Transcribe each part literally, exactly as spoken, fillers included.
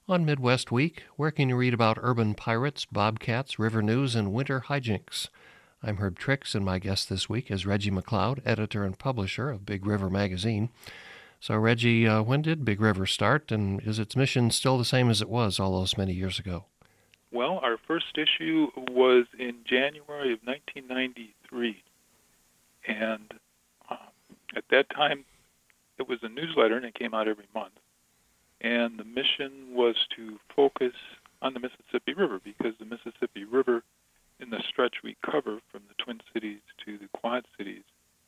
On Midwest Week, where can you read about urban pirates, bobcats, river news, and winter hijinks? I'm Herb Trix, and my guest this week is Reggie McLeod, editor and publisher of Big River Magazine. So, Reggie, uh, when did Big River start, and is its mission still the same as it was all those many years ago? Well, our first issue was in January of nineteen ninety-three, and um, at that time, it was a newsletter, and it came out every month. And the mission was to focus on the Mississippi River, because the Mississippi River, in the stretch we cover from the Twin Cities to the Quad Cities,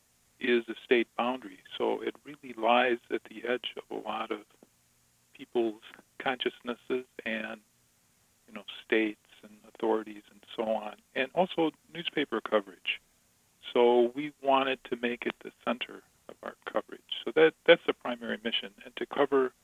is a state boundary. So it really lies at the edge of a lot of people's consciousnesses and, you know, states and authorities and so on, and also newspaper coverage. So we wanted to make it the center of our coverage. So that that's the primary mission, and to cover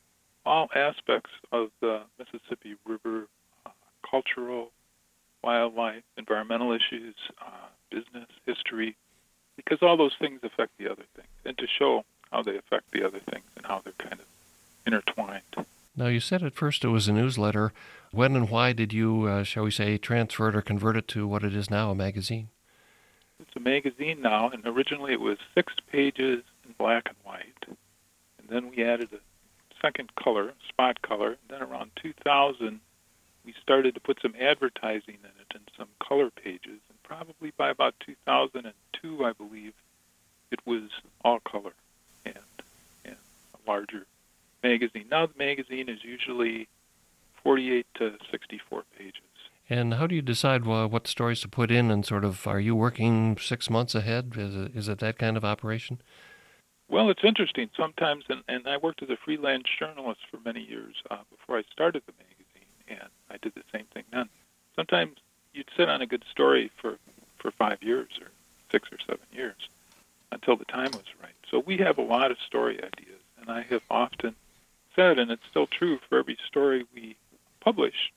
all aspects of the Mississippi River, uh, cultural, wildlife, environmental issues, uh, business, history, because all those things affect the other things, and to show how they affect the other things and how they're kind of intertwined. Now, you said at first it was a newsletter. When and why did you, uh, shall we say, transfer it or convert it to what it is now, a magazine? It's a magazine now, and originally it was six pages in black and white, and then we added a second color, spot color. And then around two thousand, we started to put some advertising in it and some color pages. And probably by about two thousand two, I believe, it was all color and, and a larger magazine. Now the magazine is usually forty-eight to sixty-four pages. And how do you decide uh, what stories to put in, and sort of, are you working six months ahead? Is it, is it that kind of operation? Well, it's interesting. Sometimes, and, and I worked as a freelance journalist for many years uh, before I started the magazine, and I did the same thing then. Sometimes you'd sit on a good story for, for five years or six or seven years until the time was right. So we have a lot of story ideas, and I have often said, and it's still true, for every story we publish,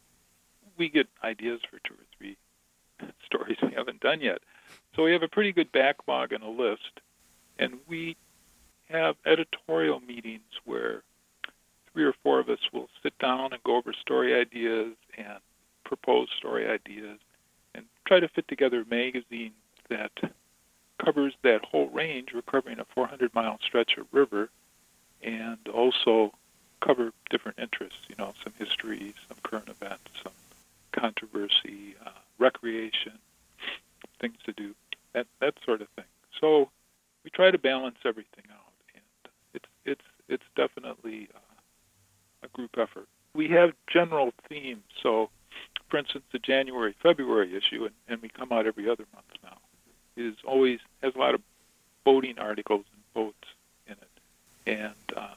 we get ideas for two or three stories we haven't done yet. So we have a pretty good backlog and a list, and we have editorial meetings where three or four of us will sit down and go over story ideas and propose story ideas and try to fit together a magazine that covers that whole range. We're covering a four hundred mile stretch of river, and also cover different interests, you know, some history, some current events, some controversy, uh, recreation, things to do, that that sort of thing. So we try to balance everything out. It's it's it's definitely uh, a group effort. We have general themes. So, for instance, the January February issue, and, and we come out every other month now, is always has a lot of boating articles and boats in it. And uh,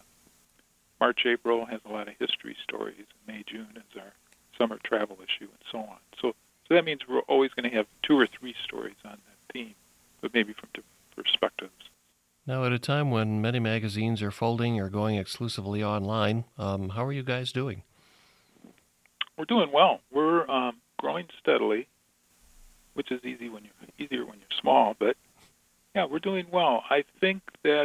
March April has a lot of history stories. May June is our summer travel issue, and so on. So so that means we're always going to have two or three stories on that theme, but maybe from different perspectives. Now, at a time when many magazines are folding or going exclusively online, um, how are you guys doing? We're doing well. We're um, growing steadily, which is easy when you're easier when you're small. But yeah, we're doing well. I think that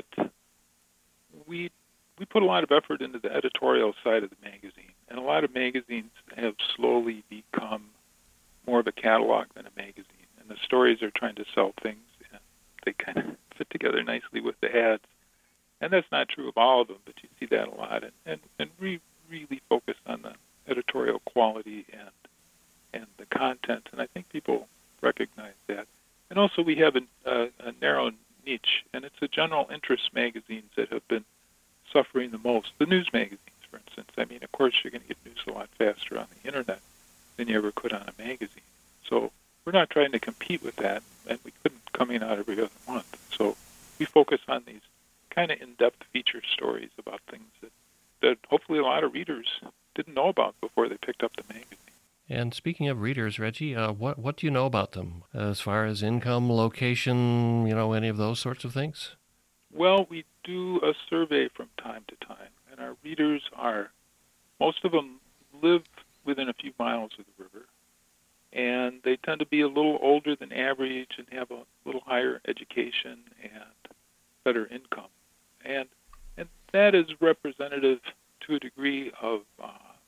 we we put a lot of effort into the editorial side of the magazine, and a lot of magazines have slowly become more of a catalog than a magazine. And the stories are trying to sell things, and they kind of fit together nicely with the ads. And that's not true of all of them, but you see that a lot. And, and, and we really focus on the editorial quality and and the content, and I think people recognize that. And also we have a, a, a narrow niche, and it's the general interest magazines that have been suffering the most. The news magazines, for instance. I mean, of course, you're going to get news a lot faster on the internet than you ever could on a magazine. So we're not trying to compete with that, and we couldn't coming out every other month. So we focus on these kind of in-depth feature stories about things that, that hopefully a lot of readers didn't know about before they picked up the magazine. And speaking of readers, Reggie, uh, what what do you know about them as far as income, location, you know, any of those sorts of things? Well, we do a survey from time to time, and our readers are, most of them live within a few miles of the river, and they tend to be a little older than average and have a little higher education and better income. And and that is representative to a degree of uh,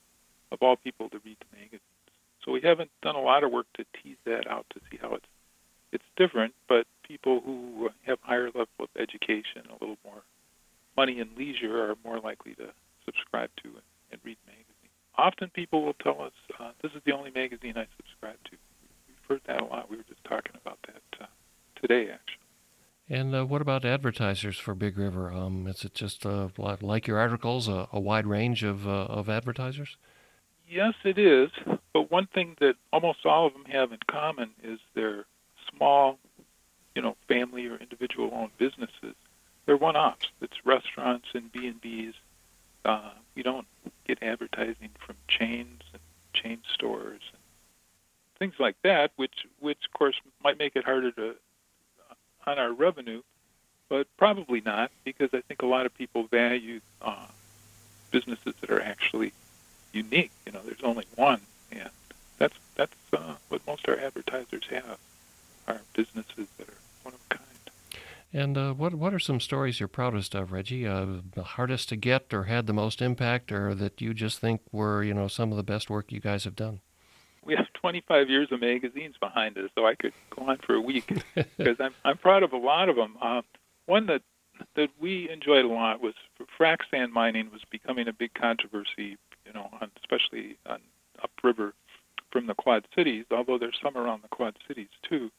of all people to read the magazines. So we haven't done a lot of work to tease that out to see how it's it's different, but people who have higher level of education, a little more money and leisure, are more likely to subscribe to and, and read magazines. Often people will tell us, uh, this is the only magazine I subscribe to. We've heard that a lot. We were just talking about that uh, today, actually. And uh, what about advertisers for Big River? Um, is it just, uh, like your articles, a, a wide range of, uh, of advertisers? Yes, it is. But one thing that almost all of them have in common is they're small, you know, family or individual-owned businesses. They're one-offs. It's restaurants and B and B's. Uh, we don't get advertising from chains and chain stores and things like that, which, which of course, might make it harder to uh, on our revenue, but probably not, because I think a lot of people value uh, businesses that are actually unique. You know, there's only one, and that's that's uh, what most of our advertisers have, are businesses that are one of a kind. And uh, what what are some stories you're proudest of, Reggie? Uh, the hardest to get, or had the most impact, or that you just think were, you know, some of the best work you guys have done? We have twenty-five years of magazines behind us, so I could go on for a week because I'm I'm proud of a lot of them. Uh, one that that we enjoyed a lot was frac sand mining was becoming a big controversy, you know, on, especially on upriver from the Quad Cities, although there's some around the Quad Cities too.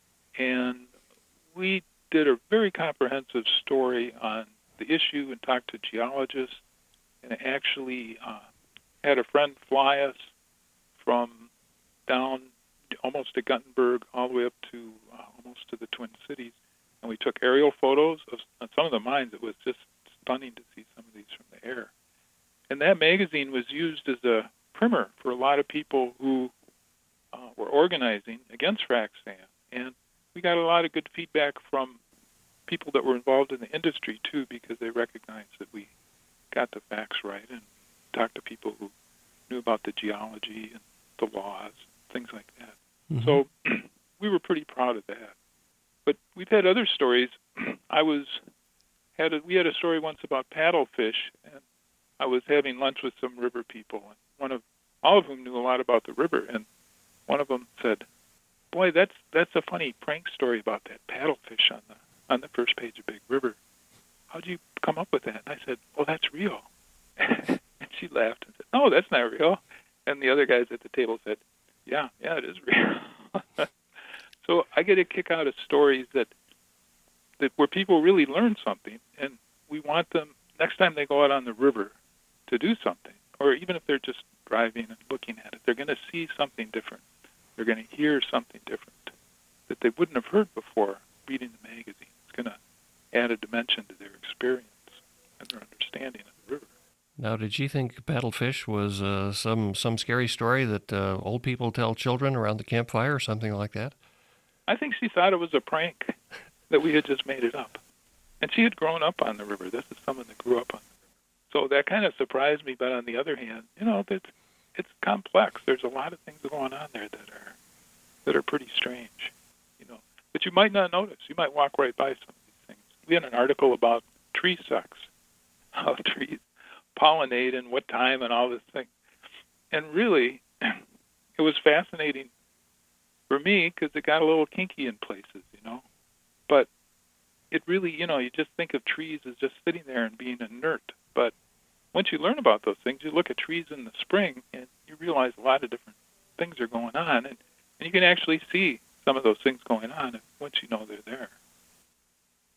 And we did a very comprehensive story on the issue and talked to geologists, and actually uh, had a friend fly us from down almost to Guttenberg all the way up to uh, almost to the Twin Cities, and we took aerial photos of some of the mines. It was just stunning to see some of these from the air. And that magazine was used as a primer for a lot of people who uh, were organizing against frac sand. And we got a lot of good feedback from people that were involved in the industry, too, because they recognized that we got the facts right and talked to people who knew about the geology and the laws, things like that. Mm-hmm. So we were pretty proud of that. But we've had other stories. I was had a, we had a story once about paddlefish, and I was having lunch with some river people, and one of all of whom knew a lot about the river, and one of them said, "Boy, that's that's a funny prank story about that paddlefish on the on the first page of Big River. How'd you come up with that?" And I said, "Well, that's real." And she laughed and said, "No, that's not real." And the other guys at the table said, "Yeah, yeah, it is real." So I get a kick out of stories that that where people really learn something, and we want them next time they go out on the river to do something, or even if they're just driving and looking at it, they're going to see something different. They're going to hear something different that they wouldn't have heard before reading the magazine. It's going to add a dimension to their experience and their understanding of the river. Now, did you think paddlefish was uh, some some scary story that uh, old people tell children around the campfire or something like that? I think she thought it was a prank, that we had just made it up. And she had grown up on the river. This is someone that grew up on the river. So that kind of surprised me, but on the other hand, you know, it's, it's complex. There's a lot of things going on there that are that are pretty strange, you know. But you might not notice. You might walk right by some of these things. We had an article about tree sucks, how trees pollinate and what time and all this thing. And really, it was fascinating for me because it got a little kinky in places, you know. But it really, you know, you just think of trees as just sitting there and being inert. But once you learn about those things, you look at trees in the spring and you realize a lot of different things are going on. And, and you can actually see some of those things going on once you know